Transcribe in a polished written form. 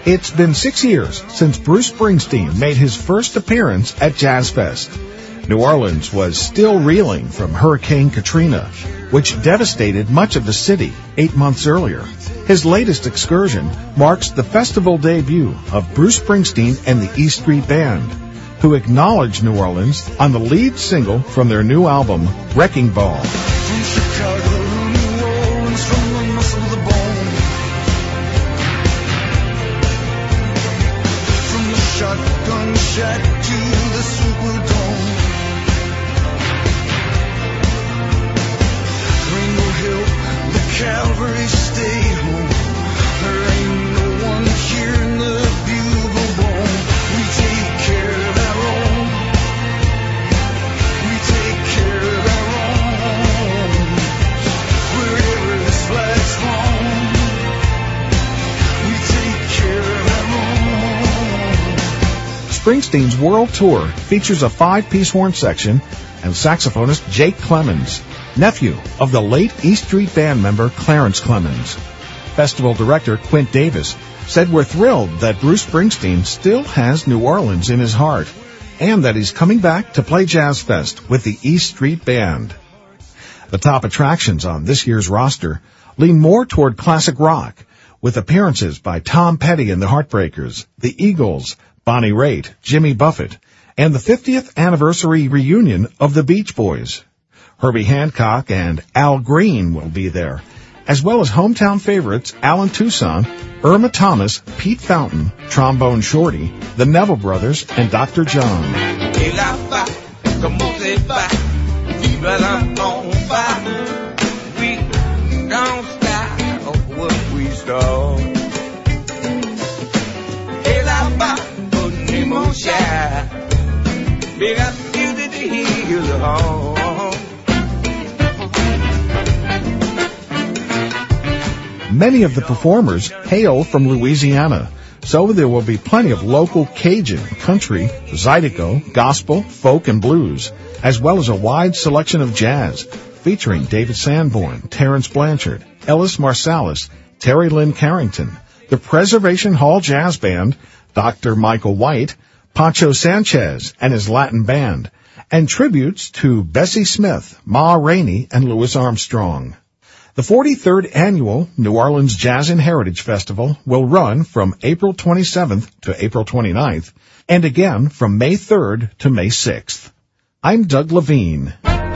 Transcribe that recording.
It's been 6 years since Bruce Springsteen made his first appearance at Jazz Fest. New Orleans was still reeling from Hurricane Katrina, which devastated much of the city 8 months earlier. His latest excursion marks the festival debut of Bruce Springsteen and the E Street Band, who acknowledged New Orleans on the lead single from their new album, Wrecking Ball. From Chicago to New Orleans, from the muscle to the bone. From the shotgun shack to the Superdome. Rainbow Hill, the Calvary stayed home. There ain't no one here in the bugle bone. We take care of our own. We take care of our own. Wherever this flag's flown, we take care of our own. Springsteen's world tour features a 5-piece horn section and saxophonist Jake Clemens, nephew of the late E Street Band member Clarence Clemens. Festival director Quint Davis said, "We're thrilled that Bruce Springsteen still has New Orleans in his heart and that he's coming back to play Jazz Fest with the E Street Band." The top attractions on this year's roster lean more toward classic rock, with appearances by Tom Petty and the Heartbreakers, the Eagles, Bonnie Raitt, Jimmy Buffett, and the 50th anniversary reunion of the Beach Boys. Herbie Hancock and Al Green will be there, as well as hometown favorites Alan Toussaint, Irma Thomas, Pete Fountain, Trombone Shorty, the Neville Brothers, and Dr. John. Many of the performers hail from Louisiana, so there will be plenty of local Cajun, country, zydeco, gospel, folk, and blues, as well as a wide selection of jazz, featuring David Sanborn, Terrence Blanchard, Ellis Marsalis, Terry Lynn Carrington, the Preservation Hall Jazz Band, Dr. Michael White, Pancho Sanchez and his Latin Band, and tributes to Bessie Smith, Ma Rainey, and Louis Armstrong. The 43rd Annual New Orleans Jazz and Heritage Festival will run from April 27th to April 29th, and again from May 3rd to May 6th. I'm Doug Levine.